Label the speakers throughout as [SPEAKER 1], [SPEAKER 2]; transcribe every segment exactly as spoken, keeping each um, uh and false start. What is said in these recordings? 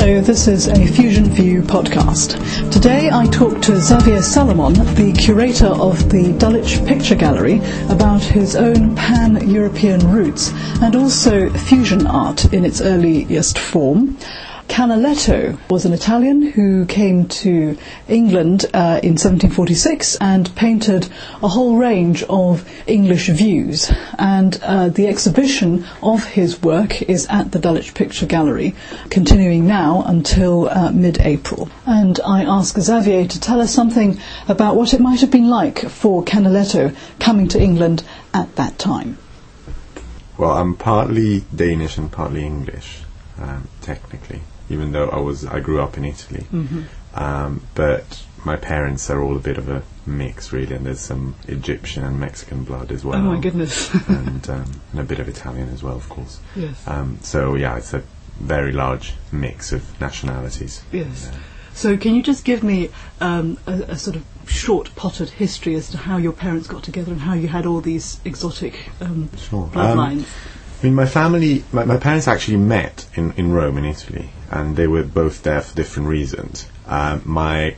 [SPEAKER 1] Hello, this is a Fusion View podcast. Today I talk to Xavier Salomon, the curator of the Dulwich Picture Gallery, about his own pan-European roots and also fusion art in its earliest form. Canaletto was an Italian who came to England uh, in seventeen forty-six and painted a whole range of English views. And uh, the exhibition of his work is at the Dulwich Picture Gallery, continuing now until uh, mid-April. And I asked Xavier to tell us something about what it might have been like for Canaletto coming to England at that time.
[SPEAKER 2] Well, I'm partly Danish and partly English, um, technically. Even though I was, I grew up in Italy, mm-hmm. um, but my parents are all a bit of a mix, really, and there's some Egyptian and Mexican blood as well.
[SPEAKER 1] Oh my goodness!
[SPEAKER 2] and, um, and a bit of Italian as well, of course.
[SPEAKER 1] Yes.
[SPEAKER 2] Um, so yeah, it's a very large mix of nationalities.
[SPEAKER 1] Yes.
[SPEAKER 2] And, uh,
[SPEAKER 1] so can you just give me um, a, a sort of short potted history as to how your parents got together and how you had all these exotic um,
[SPEAKER 2] sure.
[SPEAKER 1] bloodlines?
[SPEAKER 2] Um, I mean, my family, my, my parents actually met in, in Rome, in Italy, and they were both there for different reasons. Um, my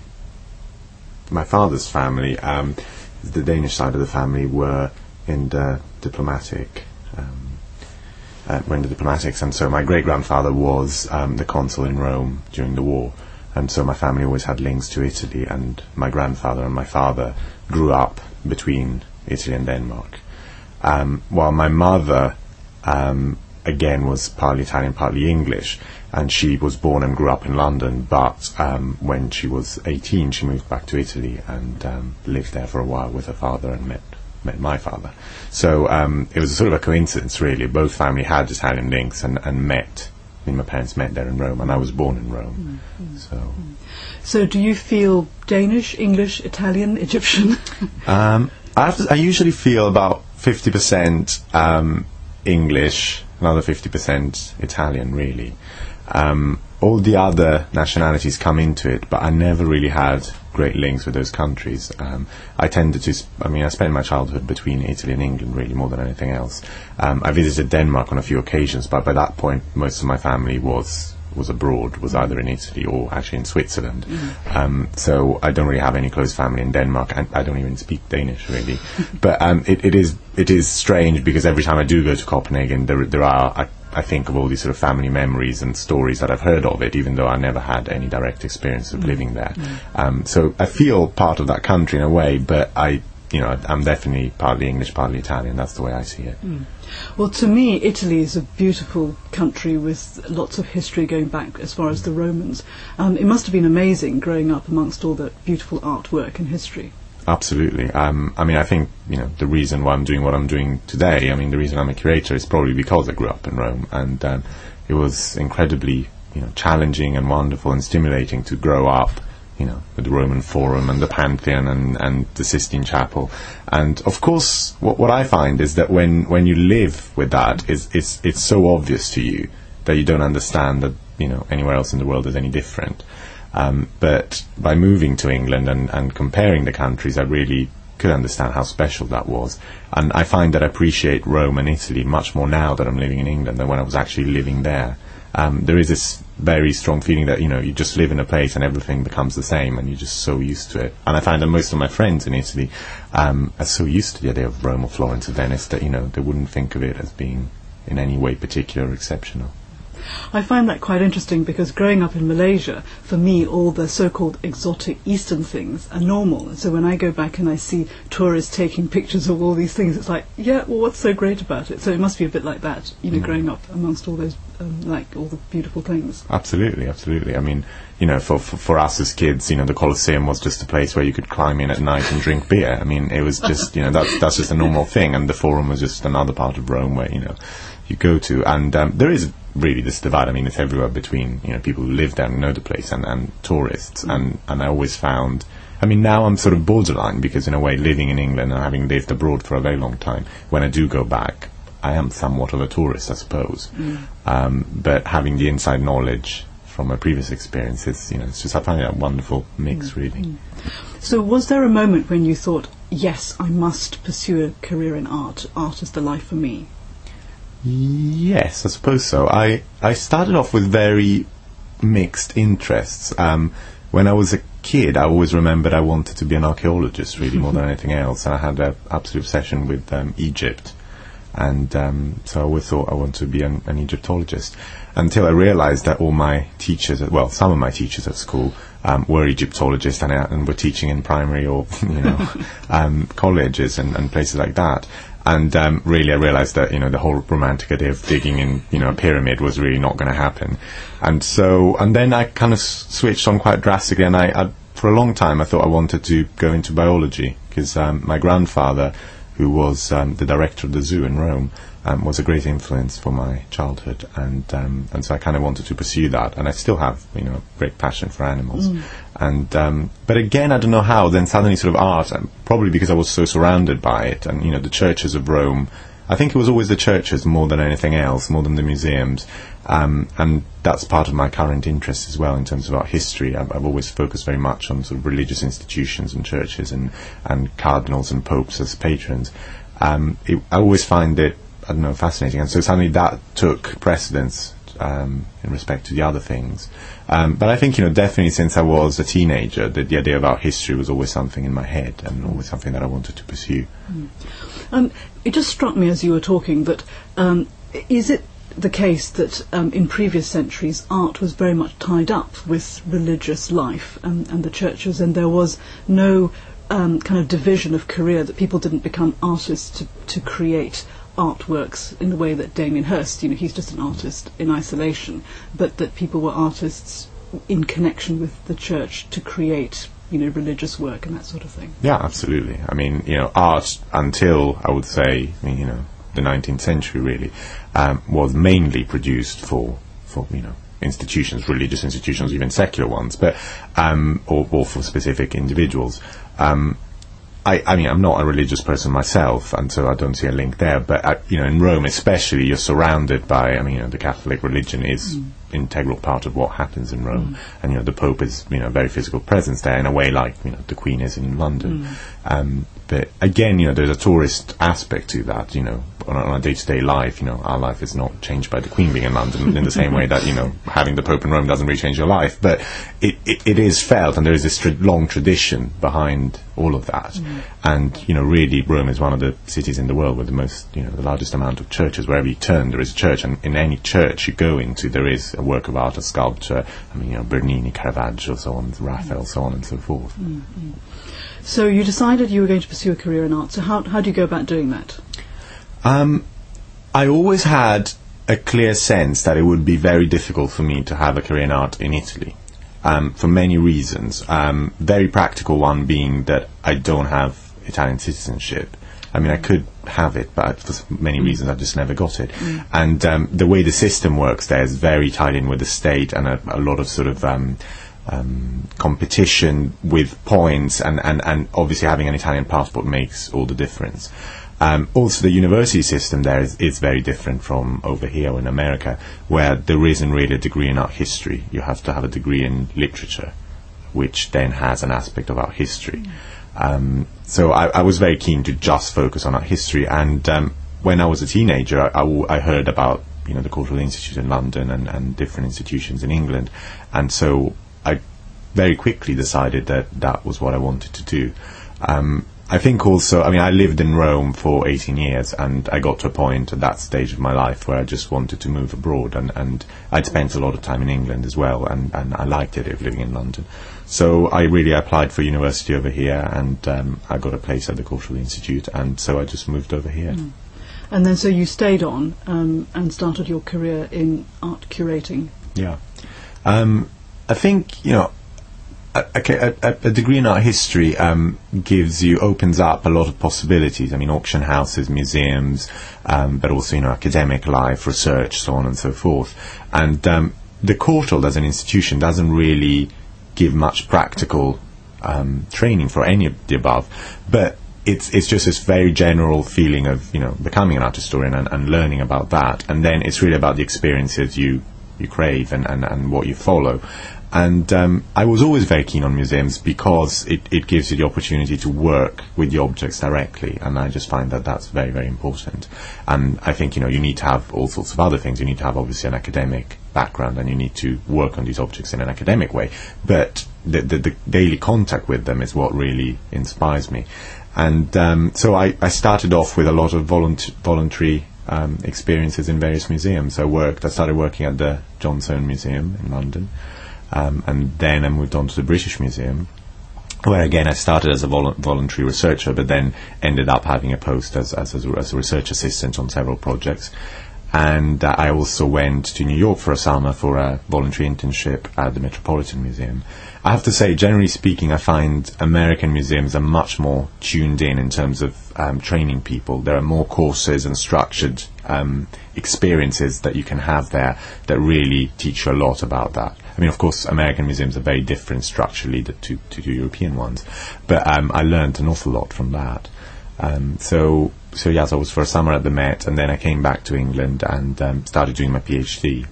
[SPEAKER 2] my father's family, um, the Danish side of the family, were in the diplomatic, um, uh, were in the diplomatics, and so my great-grandfather was um, the consul in Rome during the war, and so my family always had links to Italy, and my grandfather and my father grew up between Italy and Denmark. Um, while my mother... Um, again was partly Italian, partly English, and she was born and grew up in London, but um, when she was eighteen she moved back to Italy and um, lived there for a while with her father and met met my father. So um, it was a sort of a coincidence, really. Both family had Italian links and, and met. I mean, my parents met there in Rome, and I was born in Rome. Mm-hmm. So mm.
[SPEAKER 1] So do you feel Danish, English, Italian, Egyptian?
[SPEAKER 2] um, I, have to, I usually feel about fifty percent um, English, another fifty percent Italian, really. Um, all the other nationalities come into it, but I never really had great links with those countries. Um, I tended to, sp- I mean, I spent my childhood between Italy and England, really, more than anything else. Um, I visited Denmark on a few occasions, but by that point, most of my family was was abroad, was either in Italy or actually in Switzerland. Mm. Um, so I don't really have any close family in Denmark, and I don't even speak Danish, really. But um, it, it is it is strange, because every time I do go to Copenhagen, there there are, I, I think of all these sort of family memories and stories that I've heard of it, even though I never had any direct experience of mm. living there. Mm. Um, so I feel part of that country in a way, but I, you know, I'm definitely partly English, partly Italian. That's the way I see it.
[SPEAKER 1] Mm. Well, to me, Italy is a beautiful country with lots of history going back as far as the Romans. Um, it must have been amazing growing up amongst all that beautiful artwork and history.
[SPEAKER 2] Absolutely. Um, I mean, I think, you know, the reason why I'm doing what I'm doing today, I mean, the reason I'm a curator is probably because I grew up in Rome, and um, it was incredibly, you know, challenging and wonderful and stimulating to grow up, you know, with the Roman Forum and the Pantheon and, and the Sistine Chapel. And of course, what, what I find is that when, when you live with that, is it's it's so obvious to you that you don't understand that, you know, anywhere else in the world is any different. Um, but by moving to England and, and comparing the countries, I really could understand how special that was. And I find that I appreciate Rome and Italy much more now that I'm living in England than when I was actually living there. Um, there is this very strong feeling that, you know, you just live in a place and everything becomes the same, and you're just so used to it. And I find that most of my friends in Italy um, are so used to the idea of Rome or Florence or Venice that, you know, they wouldn't think of it as being in any way particular or exceptional.
[SPEAKER 1] I find that quite interesting, because growing up in Malaysia, for me, all the so-called exotic Eastern things are normal. And so when I go back and I see tourists taking pictures of all these things, it's like, yeah, well, what's so great about it? So it must be a bit like that, you know, mm. growing up amongst all those, um, like, all the beautiful things.
[SPEAKER 2] Absolutely, absolutely. I mean, you know, for, for for us as kids, you know, the Colosseum was just a place where you could climb in at night and drink beer. I mean, it was just, you know, that, that's just a normal thing. And the Forum was just another part of Rome where, you know, you go to. And um, there is really this divide. I mean, it's everywhere between, you know, people who live there and know the place and, and tourists. Mm. And, and I always found, I mean, now I'm sort of borderline, because in a way, living in England and having lived abroad for a very long time, when I do go back, I am somewhat of a tourist, I suppose. Mm. Um, but having the inside knowledge from my previous experiences, you know, it's just, I find it a wonderful mix, mm. really. Mm.
[SPEAKER 1] So was there a moment when you thought, yes, I must pursue a career in art, art is the life for me?
[SPEAKER 2] Yes, I suppose so. I, I started off with very mixed interests. Um, when I was a kid, I always remembered I wanted to be an archaeologist, really, more than anything else. And I had an absolute obsession with um, Egypt. And um, so I always thought I wanted to be an, an Egyptologist. Until I realized that all my teachers, at, well, some of my teachers at school um, were Egyptologists and, uh, and were teaching in primary or, you know, um, colleges and, and places like that. And um, really I realized that, you know, the whole romantic idea of digging in, you know, a pyramid was really not going to happen. And so, and then I kind of s- switched on quite drastically, and I, I, for a long time I thought I wanted to go into biology, because um, my grandfather, who was um, the director of the zoo in Rome, um, was a great influence for my childhood, and um, and so I kind of wanted to pursue that, and I still have, you know, great passion for animals. Mm. And um, but again, I don't know how. Then suddenly, sort of art, and probably because I was so surrounded by it, and you know, the churches of Rome. I think it was always the churches more than anything else, more than the museums, um, and that's part of my current interest as well in terms of art history. I've, I've always focused very much on sort of religious institutions and churches and, and cardinals and popes as patrons. Um, it, I always find it, I don't know, fascinating, and so suddenly that took precedence um, in respect to the other things. Um, but I think, you know, definitely since I was a teenager, the, the idea of art history was always something in my head and always something that I wanted to pursue.
[SPEAKER 1] Mm. Um, it just struck me as you were talking that um, is it the case that um, in previous centuries art was very much tied up with religious life and, and the churches, and there was no um, kind of division of career, that people didn't become artists to, to create artworks in the way that Damien Hirst, you know, he's just an artist in isolation, but that people were artists in connection with the church to create, you know, religious work and that sort of thing.
[SPEAKER 2] Yeah, absolutely. I mean, you know, art until, I would say, I mean, you know, the nineteenth century really, um, was mainly produced for, for, you know, institutions, religious institutions, even secular ones, but, um, or, or for specific individuals. Um, I, I mean, I'm not a religious person myself, and so I don't see a link there. But uh, you know, in Rome, especially, you're surrounded by. I mean, you know, the Catholic religion is mm. integral part of what happens in Rome, mm. and you know, the Pope is, you know, a very physical presence there in a way like, you know, the Queen is in London. Mm. Um, but again, you know, there's a tourist aspect to that. You know, on, on a day-to-day life, you know, our life is not changed by the Queen being in London in the same way that, you know, having the Pope in Rome doesn't really change your life. But it, it, it is felt, and there is this tra- long tradition behind all of that. Mm. And, you know, really, Rome is one of the cities in the world with the most, you know, the largest amount of churches. Wherever you turn, there is a church, and in any church you go into, there is a work of art, a sculpture. I mean, you know, Bernini, Caravaggio, so on, Raphael, so on and so forth.
[SPEAKER 1] Mm-hmm. So you decided you were going to pursue a career in art. So how how do you go about doing that?
[SPEAKER 2] Um, I always had a clear sense that it would be very difficult for me to have a career in art in Italy. Um, for many reasons. Um, very practical one being that I don't have Italian citizenship. I mean, I could have it, but for many mm. reasons I just never got it. Mm. And um, the way the system works there is very tied in with the state, and a, a lot of sort of um, um, competition with points, and, and, and obviously having an Italian passport makes all the difference. Um, also, the university system there is, is very different from over here in America, where there isn't really a degree in art history. You have to have a degree in literature, which then has an aspect of art history. Mm. Um, so I, I was very keen to just focus on art history. And um, when I was a teenager, I, I, w- I heard about, you know, the Cultural Institute in London and, and different institutions in England, and so I very quickly decided that that was what I wanted to do. Um, I think also, I mean, I lived in Rome for eighteen years, and I got to a point at that stage of my life where I just wanted to move abroad, and, and I'd spent a lot of time in England as well, and, and I liked the idea of living in London. So I really applied for university over here, and um, I got a place at the Cultural Institute, and so I just moved over here. Mm. And
[SPEAKER 1] then so you stayed on um, and started your career in art curating.
[SPEAKER 2] Yeah. Um, I think, you know, A, a, a degree in art history um, gives you, opens up a lot of possibilities. I mean, auction houses, museums, um, but also, you know, academic life, research, so on and so forth. And um, the Courtauld as an institution doesn't really give much practical um, training for any of the above, but it's it's just this very general feeling of, you know, becoming an art historian and, and learning about that. And then it's really about the experiences you you crave and, and, and what you follow. And um, I was always very keen on museums because it, it gives you the opportunity to work with the objects directly, and I just find that that's very, very important. And I think, you know, you need to have all sorts of other things. You need to have, obviously, an academic background, and you need to work on these objects in an academic way. But the, the, the daily contact with them is what really inspires me. And um, so I, I started off with a lot of volunt- voluntary um, experiences in various museums. I worked, I started working at the John Soane Museum in London. Um, and then I moved on to the British Museum, where again I started as a vol- voluntary researcher, but then ended up having a post as, as, as, a, as a research assistant on several projects. And uh, I also went to New York for a summer for a voluntary internship at the Metropolitan Museum. I have to say, generally speaking, I find American museums are much more tuned in in terms of um, training people. There are more courses and structured um, experiences that you can have there that really teach you a lot about that. I mean, of course, American museums are very different structurally to, to, to European ones, but um, I learned an awful lot from that. Um, so, so yes, I was for a summer at the Met, and then I came back to England and um, started doing my PhD.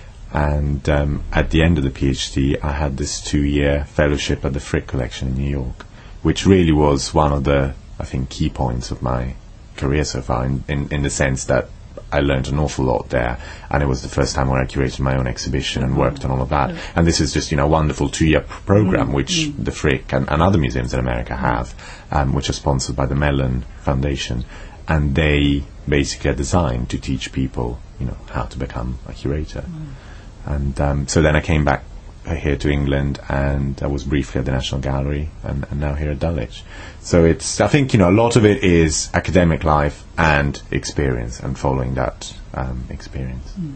[SPEAKER 2] And um, at the end of the PhD, I had this two-year fellowship at the Frick Collection in New York, which really was one of the, I think, key points of my career so far, in, in, in the sense that I learned an awful lot there, and it was the first time where I curated my own exhibition and worked on all of that. And this is just, you know, a wonderful two-year pr- program, which mm. the Frick and, and other museums in America have, um, which are sponsored by the Mellon Foundation, and they basically are designed to teach people, you know, how to become a curator. Mm. And um, so then I came back uh, here to England, and I was briefly at the National Gallery, and, and now here at Dulwich. So it's, I think, you know, a lot of it is academic life and experience, and following that um, experience.
[SPEAKER 1] Mm.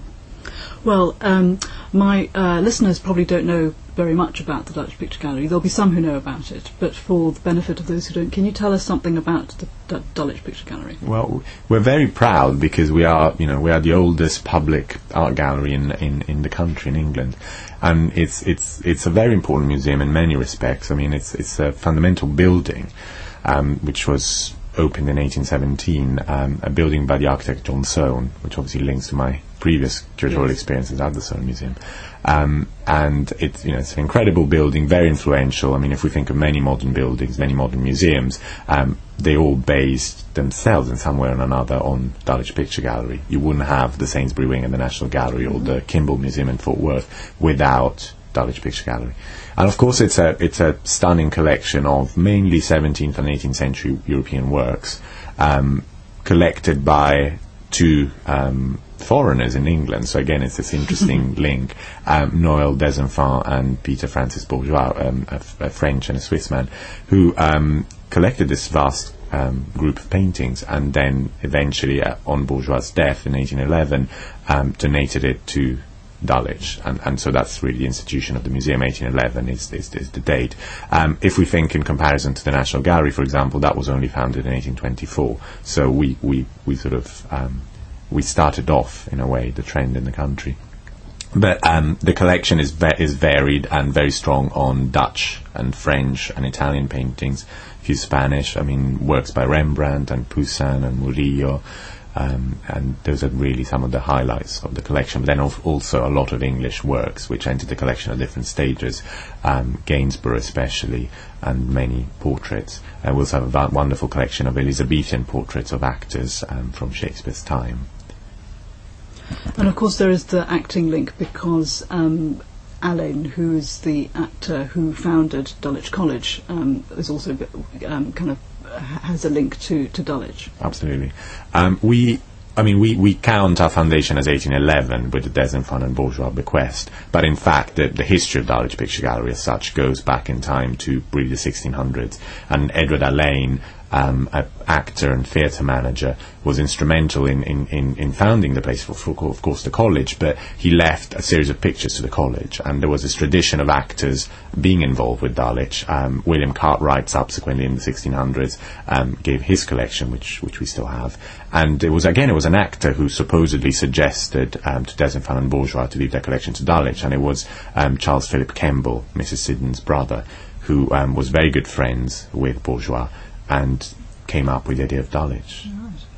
[SPEAKER 1] Well, um, my uh, listeners probably don't know very much about the Dulwich Picture Gallery. There'll be some who know about it, but for the benefit of those who don't, can you tell us something about the D- Dulwich Picture Gallery?
[SPEAKER 2] Well, we're very proud because we are, you know, we are the oldest public art gallery in in, in the country, in England, and it's it's it's a very important museum in many respects. I mean, it's it's a fundamental building, um, which was opened in eighteen seventeen, um, a building by the architect John Soane, which obviously links to my previous curatorial yes. experiences at the Soane Museum. Um, and it's, you know, it's an incredible building, very influential. I mean, if we think of many modern buildings, many modern museums, um, they all based themselves in some way or another on Dulwich Picture Gallery. You wouldn't have the Sainsbury Wing and the National Gallery mm-hmm. or the Kimball Museum in Fort Worth without Dulwich Picture Gallery. And of course it's a it's a stunning collection of mainly seventeenth and eighteenth century European works, um, collected by two um, foreigners in England. So again, it's this interesting link. Um, Noël Desenfants and Peter Francis Bourgeois, um, a, f- a French and a Swiss man, who um, collected this vast um, group of paintings, and then eventually, uh, on Bourgeois' death in eighteen eleven, um, donated it to Dulwich, and, and so that's really the institution of the museum. eighteen eleven is, is, is the date. Um, if we think in comparison to the National Gallery, for example, that was only founded in eighteen twenty-four. So we, we, we sort of um, we started off in a way the trend in the country. But um, the collection is va- is varied and very strong on Dutch and French and Italian paintings, a few Spanish. I mean, works by Rembrandt and Poussin and Murillo. Um, and those are really some of the highlights of the collection. But then al- also a lot of English works which entered the collection at different stages, um, Gainsborough especially, and many portraits. Uh, we also have a va- wonderful collection of Elizabethan portraits of actors um, from Shakespeare's time.
[SPEAKER 1] And of course there is the acting link, because um, Alain, who is the actor who founded Dulwich College, um, is also um, kind of has a link to, to Dulwich.
[SPEAKER 2] Absolutely. Um, we, I mean, we, we count our foundation as eighteen eleven with the Desenfants and Bourgeois bequest, but in fact the, the history of Dulwich Picture Gallery as such goes back in time to really the sixteen hundreds, and Edward Alain, um, an actor and theatre manager, was instrumental in, in, in, in founding the place, for, for, of course, the college, but he left a series of pictures to the college, and there was this tradition of actors being involved with Dulwich. Um, William Cartwright, subsequently in the sixteen hundreds, um, gave his collection, which which we still have, and it was, again, it was an actor who supposedly suggested um, to Desenfants and Bourgeois to leave their collection to Dulwich, and it was um, Charles Philip Kemble, Missus Siddons's brother, who um, was very good friends with Bourgeois, and came up with the idea of Dulwich.
[SPEAKER 1] Right.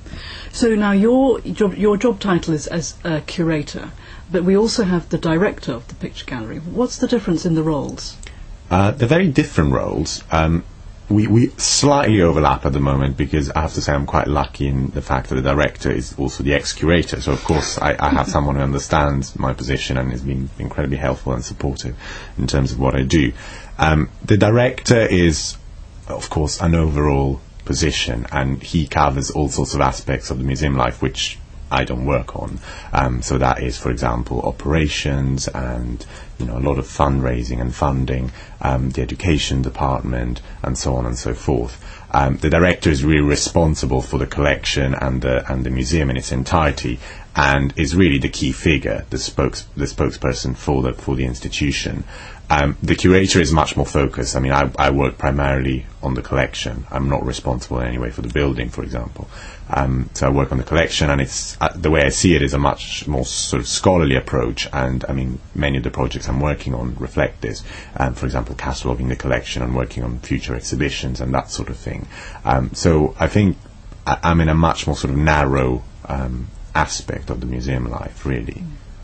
[SPEAKER 1] So now your job, your job title is as a curator, but we also have the director of the picture gallery. What's the difference in the roles?
[SPEAKER 2] Uh, they're very different roles. Um, we, we slightly overlap at the moment because I have to say I'm quite lucky in the fact that the director is also the ex-curator. So of course I, I have someone who understands my position and has been incredibly helpful and supportive in terms of what I do. Um, the director is, of course, an overall position, and he covers all sorts of aspects of the museum life which I don't work on. Um, so that is, for example, operations and, you know, a lot of fundraising and funding, um, the education department, and so on and so forth. Um, the director is really responsible for the collection and the and the museum in its entirety, and is really the key figure, the spokes the spokesperson for the for the institution. Um, the curator is much more focused. I mean, I, I work primarily on the collection. I'm not responsible anyway for the building, for example. Um, so I work on the collection, and it's uh, the way I see it is a much more sort of scholarly approach. And I mean, many of the projects I'm working on reflect this. Um, for example, cataloguing the collection and working on future exhibitions and that sort of thing. Um, so I think I, I'm in a much more sort of narrow um, aspect of the museum life, really.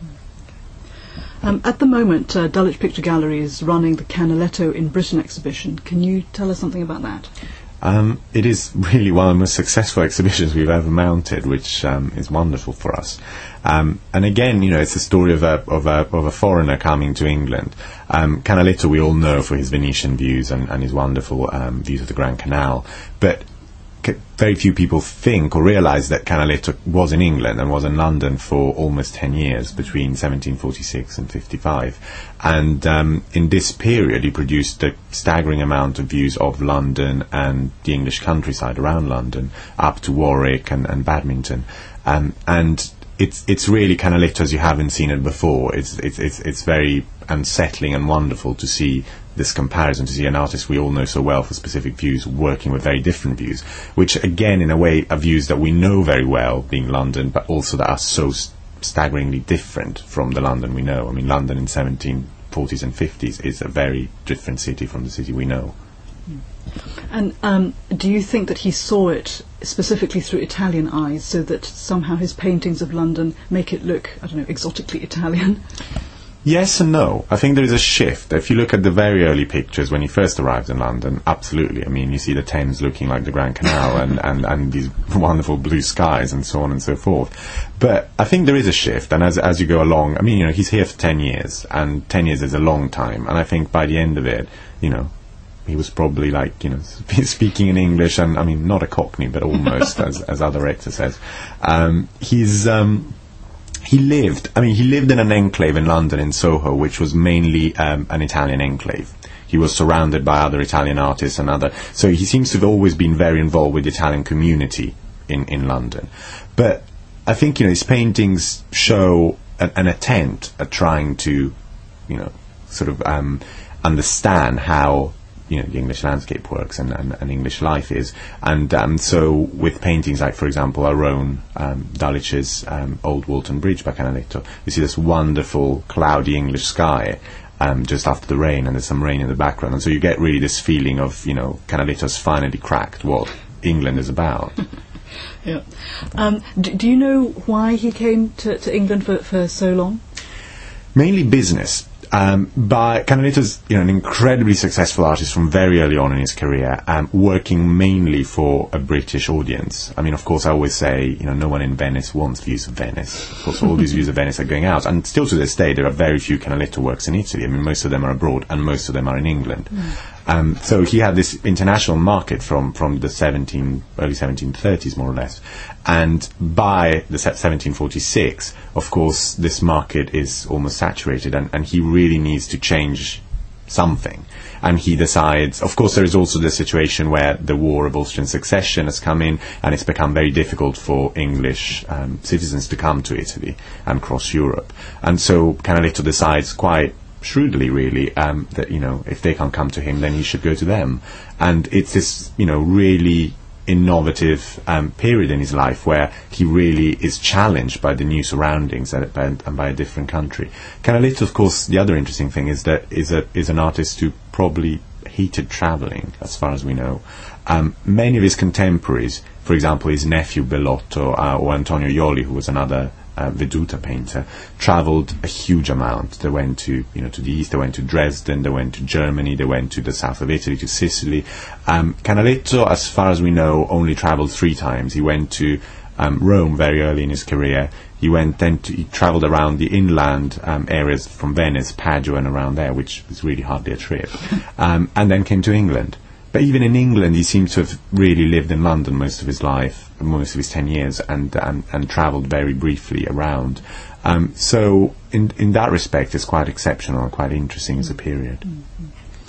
[SPEAKER 1] Um, at the moment, uh, Dulwich Picture Gallery is running the Canaletto in Britain exhibition. Can you tell us something about that?
[SPEAKER 2] Um, it is really one of the most successful exhibitions we've ever mounted, which um, is wonderful for us. Um, and again, you know, it's a story of a of a of a foreigner coming to England. Um, Canaletto, we all know for his Venetian views and, and his wonderful um, views of the Grand Canal, but c- very few people think or realise that Canaletto was in England and was in London for almost ten years, between seventeen forty-six and fifty-five. And um, in this period, he produced a staggering amount of views of London and the English countryside around London, up to Warwick and, and Badminton. Um, and it's it's really Canaletto as you haven't seen it before. It's it's it's it's very unsettling and wonderful to see this comparison, to see an artist we all know so well for specific views working with very different views, which again, in a way, are views that we know very well, being London, but also that are so st- staggeringly different from the London we know. I mean, London in seventeen forties and fifties is a very different city from the city we know.
[SPEAKER 1] And um, do you think that he saw it specifically through Italian eyes, so that somehow his paintings of London make it look, I don't know, exotically Italian?
[SPEAKER 2] Yes and no. I think there is a shift. If you look at the very early pictures when he first arrived in London, absolutely. I mean, you see the Thames looking like the Grand Canal and, and, and these wonderful blue skies and so on and so forth. But I think there is a shift, and as as you go along, I mean, you know, he's here for ten years, and ten years is a long time, and I think by the end of it, you know, he was probably like, you know, speaking in English, and I mean, not a Cockney, but almost, as as our director says. Um, he's... Um, He lived, I mean, he lived in an enclave in London, in Soho, which was mainly um, an Italian enclave. He was surrounded by other Italian artists and other... So he seems to have always been very involved with the Italian community in, in London. But I think, you know, his paintings show an, an attempt at trying to, you know, sort of um, understand how, you know, the English landscape works and, and, and English life is. And um, so with paintings like, for example, our own um, Dulwich's um, Old Walton Bridge by Canaletto, you see this wonderful cloudy English sky um, just after the rain, and there's some rain in the background. And so you get really this feeling of, you know, Canaletto's finally cracked what England is about.
[SPEAKER 1] Yeah. Um, do, do you know why he came to, to England for, for so long?
[SPEAKER 2] Mainly business. Um, but Canaletto's, you know, an incredibly successful artist from very early on in his career, um, working mainly for a British audience. I mean, of course, I always say, you know, no one in Venice wants views of Venice. Of course, all these views of Venice are going out. And still to this day, there are very few Canaletto works in Italy. I mean, most of them are abroad, and most of them are in England. Mm. Um, so he had this international market from, from the seventeen, early seventeen thirties, more or less. And by the seventeen forty-six, of course, this market is almost saturated, and, and he really needs to change something. And he decides, of course, there is also the situation where the War of Austrian Succession has come in, and it's become very difficult for English um, citizens to come to Italy and cross Europe. And so Canaletto decides quite shrewdly, really, um, that, you know, if they can't come to him, then he should go to them. And it's this, you know, really innovative um, period in his life where he really is challenged by the new surroundings and by, and by a different country. Canaletto, of course, the other interesting thing is that is a is an artist who probably hated travelling, as far as we know. Um, many of his contemporaries, for example, his nephew Bellotto uh, or Antonio Ioli, who was another uh, Veduta painter, travelled a huge amount. They went to, you know, to the east. They went to Dresden. They went to Germany. They went to the south of Italy, to Sicily. Um, Canaletto, as far as we know, only travelled three times. He went to um, Rome very early in his career. He went then to, he travelled around the inland um, areas from Venice, Padua, and around there, which was really hardly a trip. Um, and then came to England. But even in England, he seems to have really lived in London most of his life, most of his ten years, and and, and travelled very briefly around. Um, so in in that respect, it's quite exceptional and quite interesting as a period.
[SPEAKER 1] Mm-hmm.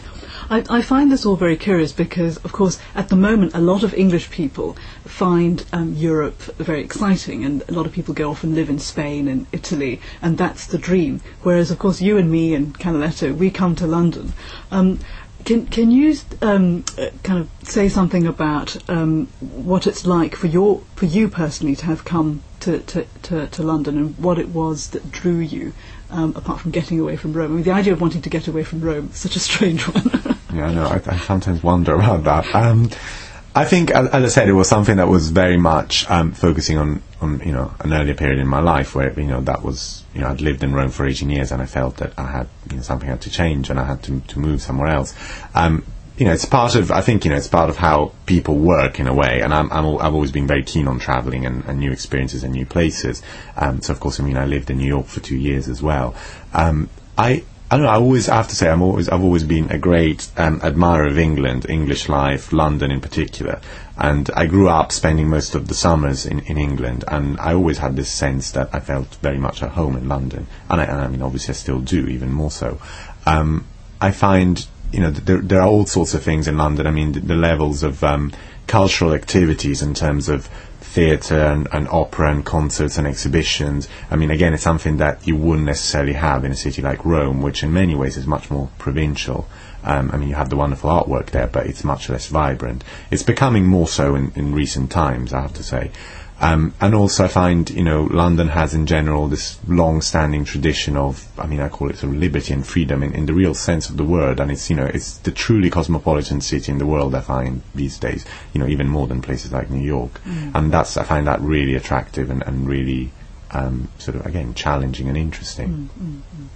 [SPEAKER 1] I, I find this all very curious because, of course, at the moment, a lot of English people find um, Europe very exciting, and a lot of people go off and live in Spain and Italy, and that's the dream. Whereas, of course, you and me and Canaletto, we come to London. Um, Can can you um, uh, kind of say something about um, what it's like for your for you personally to have come to, to, to, to London, and what it was that drew you, um, apart from getting away from Rome? I mean, the idea of wanting to get away from Rome is such a strange one.
[SPEAKER 2] Yeah, I know. I, I sometimes wonder about that. Um, I think, as, as I said, it was something that was very much um, focusing on, on, you know, an earlier period in my life where, you know, that was, you know, I'd lived in Rome for eighteen years, and I felt that I had, you know, something had to change, and I had to to move somewhere else. Um, you know, it's part of, I think, you know, it's part of how people work in a way, and I'm, I'm I've always been very keen on travelling and, and new experiences and new places. Um, so, of course, I mean, I lived in New York for two years as well. Um, I. I don't know, I always I have to say I'm always I've always been a great um, admirer of England, English life, London in particular. And I grew up spending most of the summers in, in England, and I always had this sense that I felt very much at home in London. And I, and I mean, obviously I still do, even more so. Um, I find, you know, th- there, there are all sorts of things in London. I mean, the, the levels of um, cultural activities in terms of theatre and, and opera and concerts and exhibitions. I mean, again, it's something that you wouldn't necessarily have in a city like Rome, which in many ways is much more provincial. Um, I mean, you have the wonderful artwork there, but it's much less vibrant. It's becoming more so in, in recent times, I have to say. Um, and also I find, you know, London has in general this long-standing tradition of, I mean, I call it sort of liberty and freedom in, in the real sense of the word. And it's, you know, it's the truly cosmopolitan city in the world, I find, these days, you know, even more than places like New York. Mm. And that's, I find that really attractive and, and really um, sort of, again, challenging and interesting.
[SPEAKER 1] Mm, mm, mm.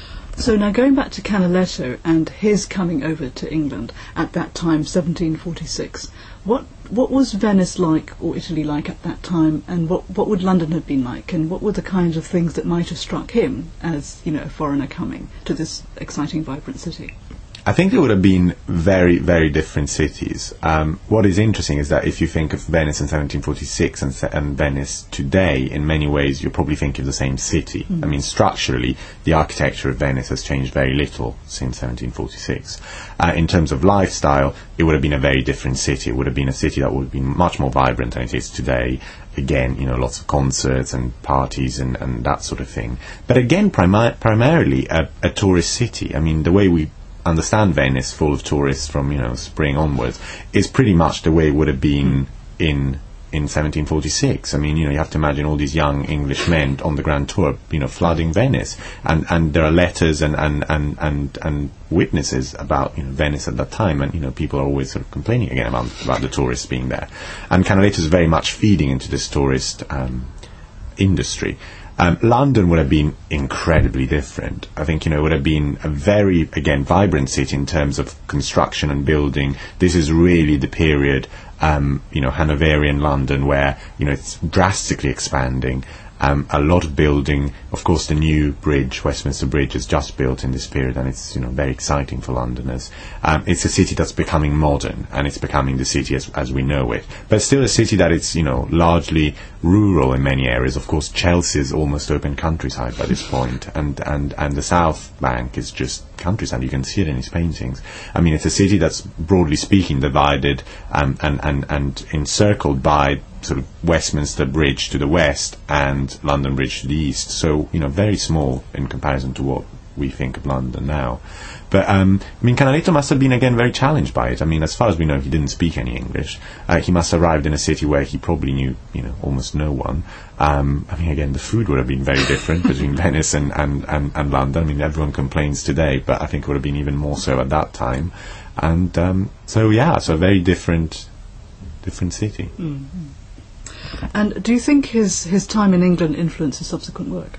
[SPEAKER 1] So now going back to Canaletto and his coming over to England at that time, seventeen forty-six, what what was Venice like, or Italy like at that time, and what what would London have been like, and what were the kinds of things that might have struck him as, you know, a foreigner coming to this exciting, vibrant city?
[SPEAKER 2] I think it would have been very, very different cities. Um, what is interesting is that if you think of Venice in seventeen forty-six and, and Venice today, in many ways, you're probably thinking of the same city. Mm. I mean, structurally, the architecture of Venice has changed very little since seventeen forty-six. Uh, in terms of lifestyle, it would have been a very different city. It would have been a city that would have been much more vibrant than it is today. Again, you know, lots of concerts and parties and, and that sort of thing. But again, primi- primarily a, a tourist city. I mean, the way we understand Venice, full of tourists from, you know, spring onwards, is pretty much the way it would have been in in seventeen forty-six. I mean, you know, you have to imagine all these young English men on the Grand Tour, you know, flooding Venice, and and there are letters and and and and, and witnesses about, you know, Venice at that time, and, you know, people are always sort of complaining again about about the tourists being there, and Canaletto is very much feeding into this tourist um, industry. Um, London would have been incredibly different. I think, you know, it would have been a very, again, vibrant city in terms of construction and building. This is really the period, um, you know, Hanoverian London, where, you know, it's drastically expanding. Um, a lot of building. Of course, the new bridge, Westminster Bridge, is just built in this period, and it's, you know, very exciting for Londoners. Um, it's a city that's becoming modern, and it's becoming the city as, as we know it. But still a city that is, you know, largely rural in many areas. Of course, Chelsea is almost open countryside by this point, and, and, and the South Bank is just countryside. You can see it in his paintings. I mean, it's a city that's, broadly speaking, divided um, and, and, and encircled by sort of Westminster Bridge to the west and London Bridge to the east. So, you know, very small in comparison to what we think of London now. But, um, I mean, Canaletto must have been, again, very challenged by it. I mean, as far as we know, he didn't speak any English. Uh, he must have arrived in a city where he probably knew, you know, almost no one. Um, I mean, again, the food would have been very different between Venice and, and, and, and London. I mean, everyone complains today, but I think it would have been even more so at that time. And um, so, yeah, so a very different, different city.
[SPEAKER 1] Mm-hmm. And do you think his, his time in England influenced his subsequent work?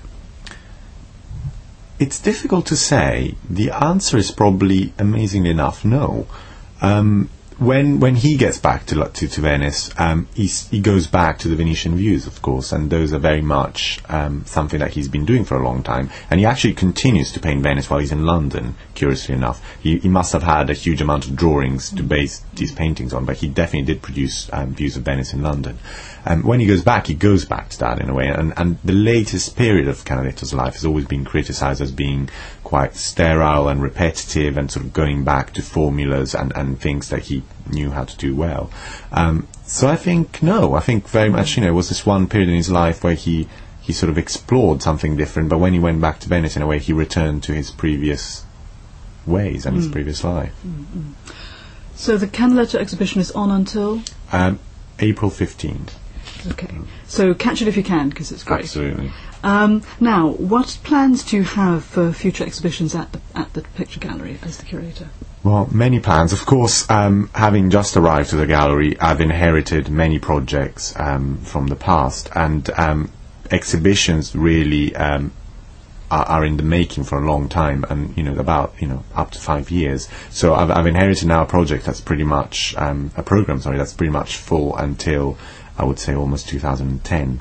[SPEAKER 2] It's difficult to say. The answer is probably, amazingly enough, no. Um, when when he gets back to to, to Venice, um, he's, he goes back to the Venetian views, of course, and those are very much um, something that he's been doing for a long time. And he actually continues to paint Venice while he's in London, curiously enough. He, he must have had a huge amount of drawings to base these paintings on, but he definitely did produce um, views of Venice in London. And when he goes back, he goes back to that in a way. And, and the latest period of Canaletto's life has always been criticised as being quite sterile and repetitive and sort of going back to formulas and, and things that he knew how to do well. Um, so I think, no, I think very much, you know, it was this one period in his life where he, he sort of explored something different, but when he went back to Venice, in a way, he returned to his previous ways and mm. his previous life.
[SPEAKER 1] Mm-hmm. So the Canaletto exhibition is on until?
[SPEAKER 2] Um, April fifteenth.
[SPEAKER 1] Okay, so catch it if you can, because it's great.
[SPEAKER 2] Absolutely.
[SPEAKER 1] Um, now, what plans do you have for future exhibitions at the, at the Picture Gallery as the curator?
[SPEAKER 2] Well, many plans. Of course, um, having just arrived to the gallery, I've inherited many projects um, from the past, and um, exhibitions really um, are, are in the making for a long time, and you know, about you know up to five years. So I've, I've inherited now a project that's pretty much um, a program. Sorry, that's pretty much full until I would say almost two thousand ten.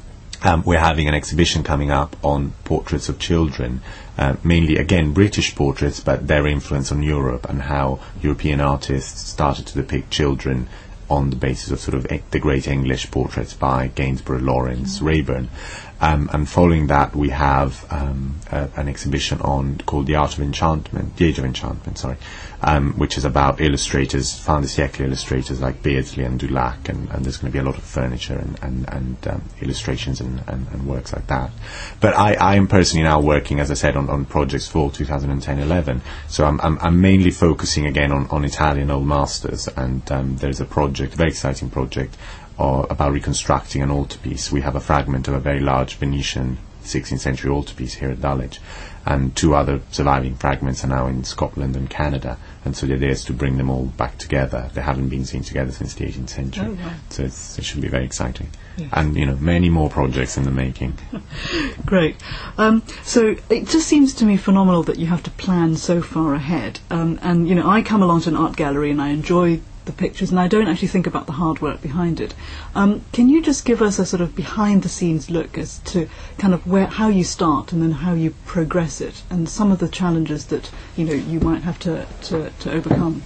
[SPEAKER 2] Um, we're having an exhibition coming up on portraits of children, uh, mainly, again, British portraits, but their influence on Europe and how European artists started to depict children on the basis of sort of e- the great English portraits by Gainsborough, Lawrence, mm-hmm. Raeburn. Um, and following that, we have um, a, an exhibition on called The Art of Enchantment, The Age of Enchantment, sorry, um, which is about illustrators, fin de siècle illustrators like Beardsley and Dulac, and, and there's going to be a lot of furniture and, and, and um, illustrations and, and, and works like that. But I, I am personally now working, as I said, on, on projects for two thousand ten eleven. So I'm, I'm, I'm mainly focusing again on, on Italian old masters, and um, there's a project, a very exciting project, or about reconstructing an altarpiece. We have a fragment of a very large Venetian sixteenth century altarpiece here at Dulwich, and two other surviving fragments are now in Scotland and Canada, and so the idea is to bring them all back together. They haven't been seen together since the eighteenth century. Oh, wow. So it's, it should be very exciting. Yes. And you know, many more projects in the making.
[SPEAKER 1] Great. Um, so it just seems to me phenomenal that you have to plan so far ahead. Um, and you know, I come along to an art gallery and I enjoy the pictures, and I don't actually think about the hard work behind it. Um, can you just give us a sort of behind-the-scenes look as to kind of where, how you start and then how you progress it, and some of the challenges that you know you might have to to, to overcome?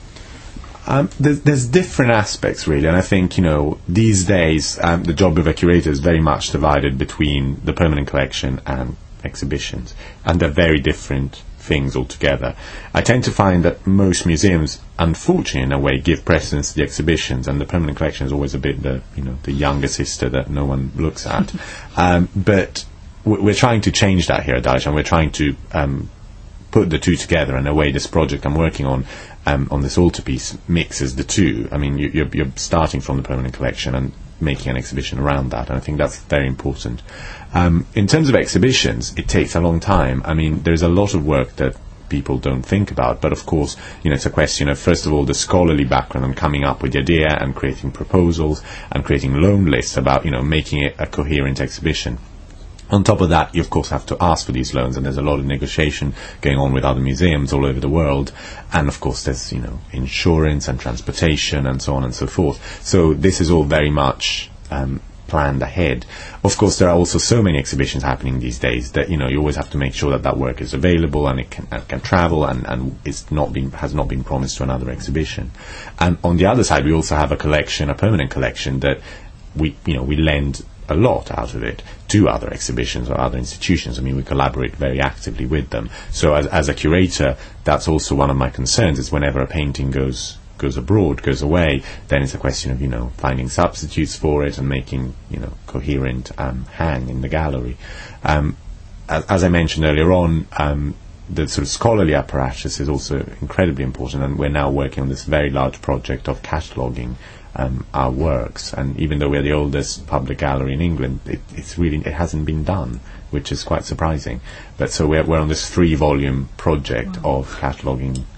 [SPEAKER 2] Um, there's, there's different aspects really, and I think you know these days um, the job of a curator is very much divided between the permanent collection and exhibitions, and they're very different things altogether. I tend to find that most museums, unfortunately in a way, give precedence to the exhibitions, and the permanent collection is always a bit the you know the younger sister that no one looks at. um, but w- we're trying to change that here at Dulwich, and we're trying to um, put the two together. In a way, this project I'm working on um, on this altarpiece mixes the two. I mean, you, you're, you're starting from the permanent collection and making an exhibition around that, and I think that's very important. Um, in terms of exhibitions, it takes a long time. I mean, there's a lot of work that people don't think about, but of course, you know, it's a question of, first of all, the scholarly background and coming up with the idea and creating proposals and creating loan lists about, you know, making it a coherent exhibition. On top of that, you of course have to ask for these loans, and there's a lot of negotiation going on with other museums all over the world, and of course there's, you know, insurance and transportation and so on and so forth. So this is all very much um, planned ahead. Of course, there are also so many exhibitions happening these days that you know you always have to make sure that that work is available and it can, and can travel and, and it's not been has not been promised to another exhibition. And on the other side, we also have a collection, a permanent collection that we you know we lend a lot out of it to other exhibitions or other institutions. I mean, we collaborate very actively with them. So as, as a curator, that's also one of my concerns, is whenever a painting goes goes abroad, goes away, then it's a question of, you know, finding substitutes for it and making, you know, coherent um, hang in the gallery. Um, as, as I mentioned earlier on, um, the sort of scholarly apparatus is also incredibly important, and we're now working on this very large project of cataloguing Um, our works, and even though we're the oldest public gallery in England, it, it's really it hasn't been done, which is quite surprising. But so we're, we're on this three-volume project wow. of cataloguing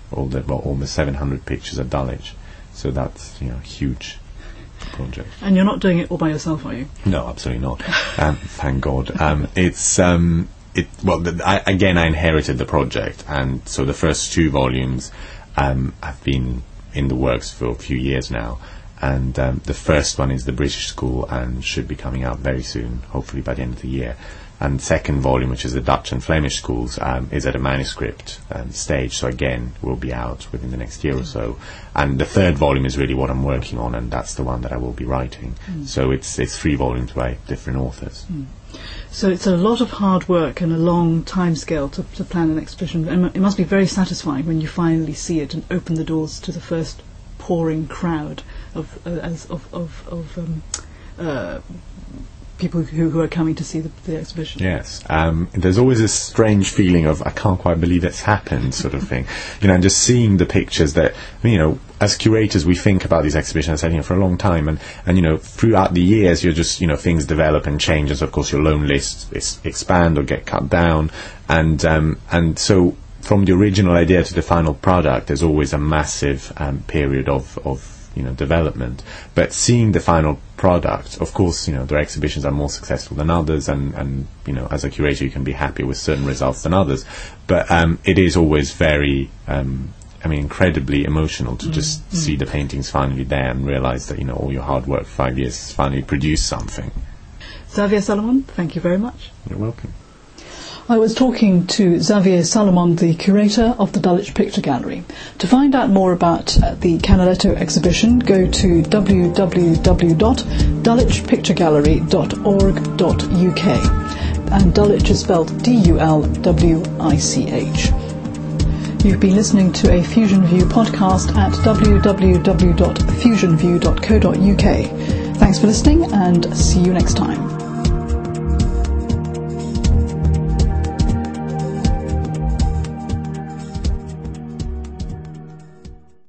[SPEAKER 2] all the well, almost seven hundred pictures at Dulwich. So that's, you know, a huge project.
[SPEAKER 1] And you're not doing it all by yourself, are you?
[SPEAKER 2] No, absolutely not. um, thank God. Um, it's um, it. Well, the, I, again, I inherited the project, and so the first two volumes um, have been in the works for a few years now. And um, the first one is the British School and should be coming out very soon, hopefully by the end of the year. And the second volume, which is the Dutch and Flemish schools, um, is at a manuscript um, stage, so again will be out within the next year or so. And the third volume is really what I'm working on, and that's the one that I will be writing. Mm. So it's it's three volumes by different authors.
[SPEAKER 1] Mm. So it's a lot of hard work and a long time scale to, to plan an exhibition. And it must be very satisfying when you finally see it and open the doors to the first pouring crowd of uh, as of of, of um, uh, people who, who are coming to see the, the exhibition.
[SPEAKER 2] Yes, um, there's always a strange feeling of I can't quite believe it's happened, sort of thing. You know, and just seeing the pictures that, you know, as curators we think about these exhibitions, you know, for a long time, and, and you know, throughout the years you're just, you know, things develop and change, and so of course your loan lists is, expand or get cut down, and um, and so from the original idea to the final product there's always a massive um, period of, of you know, development. But seeing the final product, of course, you know, their exhibitions are more successful than others, and, and you know, as a curator you can be happier with certain results than others. But um, it is always very, um, I mean, incredibly emotional to mm, just mm. see the paintings finally there and realise that, you know, all your hard work for five years has finally produced something.
[SPEAKER 1] Xavier Salomon, thank you very much.
[SPEAKER 2] You're welcome.
[SPEAKER 1] I was talking to Xavier Salomon, the curator of the Dulwich Picture Gallery. To find out more about uh, the Canaletto exhibition, go to w w w dot dulwich picture gallery dot org dot u k. And Dulwich is spelled D U L W I C H. You've been listening to a Fusion View podcast at w w w dot fusion view dot co dot u k. Thanks for listening, and see you next time.